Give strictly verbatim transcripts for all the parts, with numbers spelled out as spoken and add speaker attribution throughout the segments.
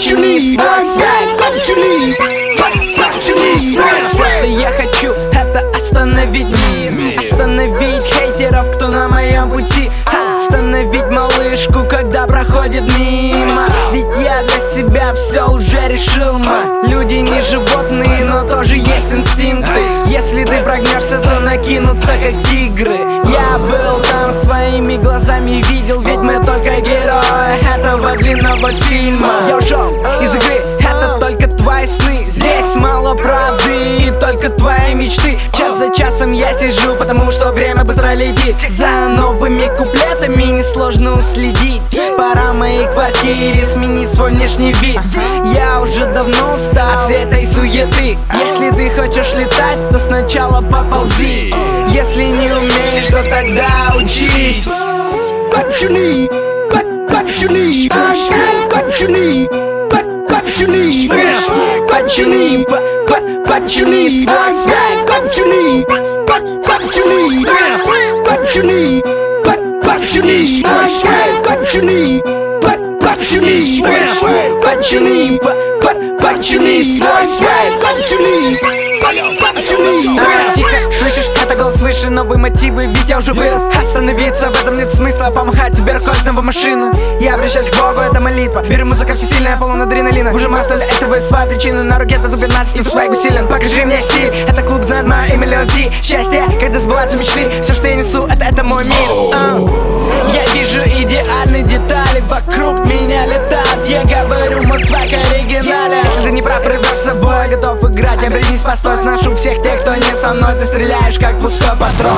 Speaker 1: Почини свой свет, почини, почини свой свет.
Speaker 2: Все, что я хочу, это остановить Остановить хейтеров, кто на моем пути. Остановить малышку, когда проходит мимо. Ведь я для себя все уже решил, ма. Люди не животные, но тоже есть инстинкты. Если ты прогнешься, то накинутся как тигры. Я был там, своими глазами видел, ведь мы только герои этого длинного фильма. Я ушел из игры, это только твои сны. Здесь мало правды и только твои мечты. Час за часом я сижу, потому что время быстро летит. За новыми куплетами несложно уследить. Пора моей квартире сменить свой внешний вид. Я уже давно устал от всей этой суеты. Если ты хочешь летать, то сначала поползи. Если не умеешь, то тогда учись.
Speaker 1: Почини, почини, почини, почини,
Speaker 2: Почини, почини свой свет.
Speaker 1: почини, почини, почини, почини свой свет, почини, почини свой свет,
Speaker 2: Почини, почини свой свет.
Speaker 1: почини, почини.
Speaker 2: А, тихо, слышишь, это голос выше, новые мотивы, ведь я уже вырос. Остановиться, в этом нет смысла, помахать сберкольцем машину. Я обращаюсь к Богу, это молитва. Беру музыка всесильная, полон адреналина. Выжимаю столь этого из своей причины. На руке тату пятнадцать, и свайк бессилен. Покажи мне стиль, это клуб знает мое имя Леонти. Счастье, когда сбываются мечты. Все, что я несу, это, это мой мир. uh. Я вижу идеальные детали, вокруг меня летают. Я говорю, мой свайк оригинален. Если ты не прав, рвешь с собой, готов играть. Обрядись, постой, сношу всех тех, кто не со мной. Ты стреляешь, как пустой патрон.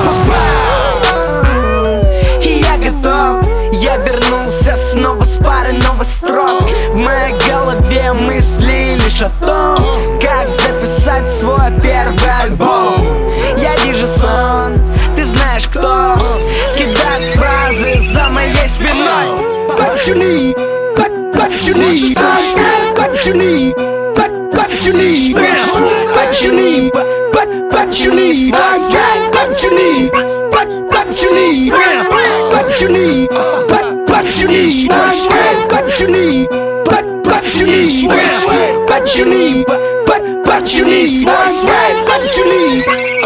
Speaker 2: И я готов, я вернулся снова с парой новых строк. В моей голове мысли лишь о том, как записать свой первый альбом. Я вижу сон, ты знаешь кто кидает фразы за моей спиной.
Speaker 1: Почини, почини, почини, почини,
Speaker 2: Почини, почини свой свет.
Speaker 1: почини, почини, почини, почини свой свет, почини, почини свой свет,
Speaker 2: Почини, почини
Speaker 1: почини свой свет, почини.